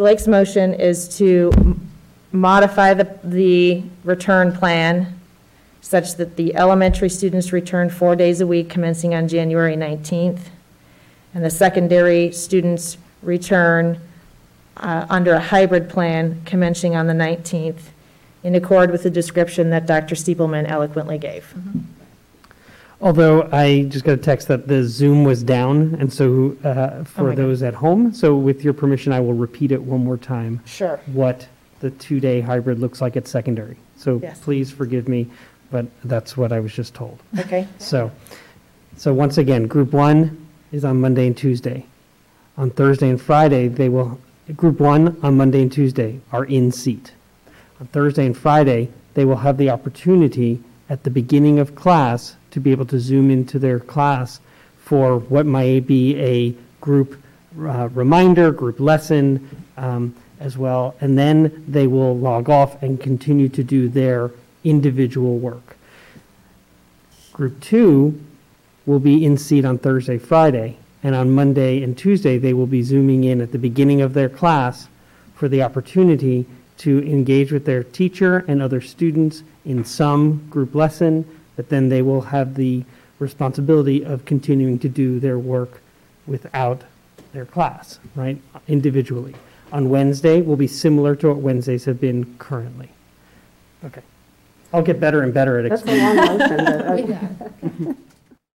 Blake's motion is to modify the return plan such that the elementary students return 4 days a week commencing on January 19th, and the secondary students return under a hybrid plan commencing on the 19th, in accord with the description that Dr. Stiepelman eloquently gave. Although I just got a text that the Zoom was down, and so for those at home, so with your permission, I will repeat it one more time. Sure. What the 2-day hybrid looks like at secondary. So Yes. please forgive me, but that's what I was just told. Okay. So once again, group 1 is on Monday and Tuesday. On Thursday and Friday, group 1 on Monday and Tuesday are in seat. On Thursday and Friday, they will have the opportunity at the beginning of class to be able to zoom into their class for what might be a group reminder, group lesson as well, and then they will log off and continue to do their individual work. Group 2 will be in seat on Thursday, Friday, and on Monday and Tuesday, they will be zooming in at the beginning of their class for the opportunity to engage with their teacher and other students in some group lesson, but then they will have the responsibility of continuing to do their work without their class, right, individually. On Wednesday will be similar to what Wednesdays have been currently. Okay. I'll get better and better at That's a explaining. long motion.